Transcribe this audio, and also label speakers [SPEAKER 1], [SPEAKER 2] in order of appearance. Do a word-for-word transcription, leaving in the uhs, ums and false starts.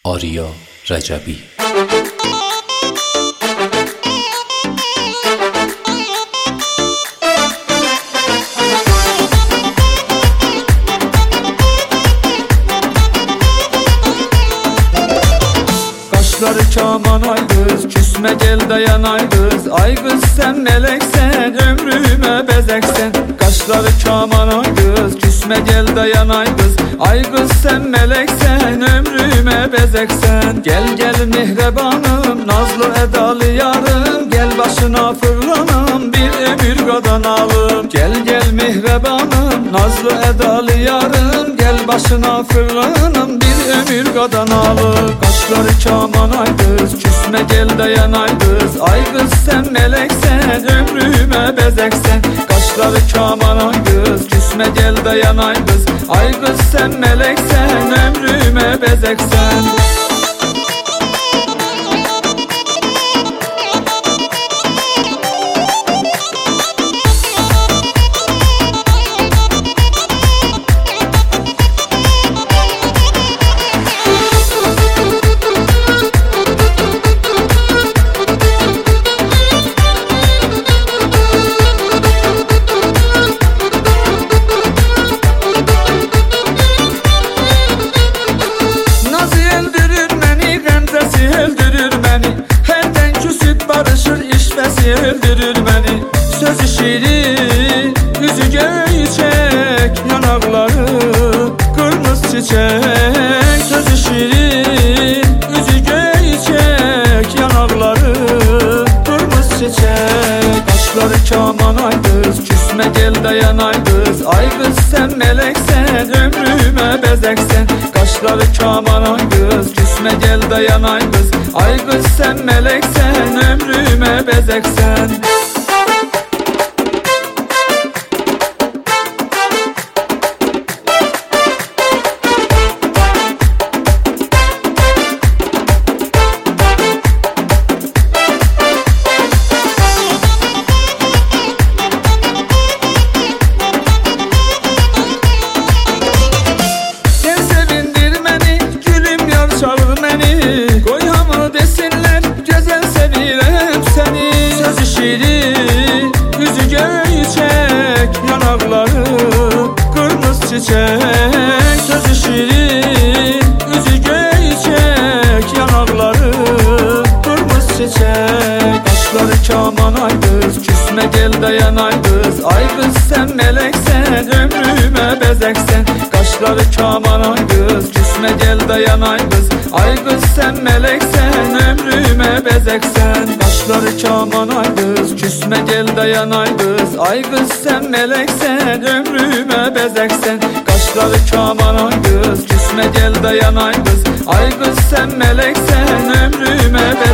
[SPEAKER 1] آریا رجبی.
[SPEAKER 2] Kaşları kaman ay kız, küsme gel dayan ay kız. Ay kız sen meleksen, ömrüme bezeksen. Kaşları kaman ay kız, küsme gel dayan ay kız. Ay kız sen meleksen, ömrüme bezeksen. Gel gel mihrebanım, nazlı edalı yarım. Gel başına fırlanım, bir ömür kadanalım. Gel gel mihrebanım, nazlı edalı yarım. Gel başına fırlanım, bir ömür kadanalım. Kaşları kaman ay kız, küsme gel dayan ay kız. Ay kız sen meleksen, ömrüme bezeksen. Kaşları kaman ay kız, küsme gel dayan ay kız. Ay kız sen meleksen, ömrüme bezeksen. Öldürür beni sözü şirin, yüzü göyçek, yanakları kırmızı çiçek. Sözü şirin, yüzü göyçek, yanakları kırmızı çiçek. Kaşları kaman ay kız, küsme gel dayan ay kız. Ay kız sen meleksen, ömrüme bezeksen. Kaşları kaman ay kız, küsme gel dayan ay kız. Ay kız sen meleksen, ömrüme bezeksen. Şirin, yüzü göyçek, yanakları kırmızı çiçek. Sözü şirin, yüzü göyçek, yanakları kırmızı çiçek. Kaşları kaman ay kız, küsme gel dayan ay kız. Ay kız sen meleksen, ömrüme bezeksen. Kaşları kaman ay kız, küsme gel dayan ay kız. Ay kız sen meleksen, ömrüme bezeksen. Kaşları kaman ay kız, küsme gel dayan ay kız. Ay kız sen meleksen, ömrüme bezeksen. Kaşları kaman ay kız, küsme gel dayan ay kız. Ay kız sen meleksen, ömrüme bezeksen.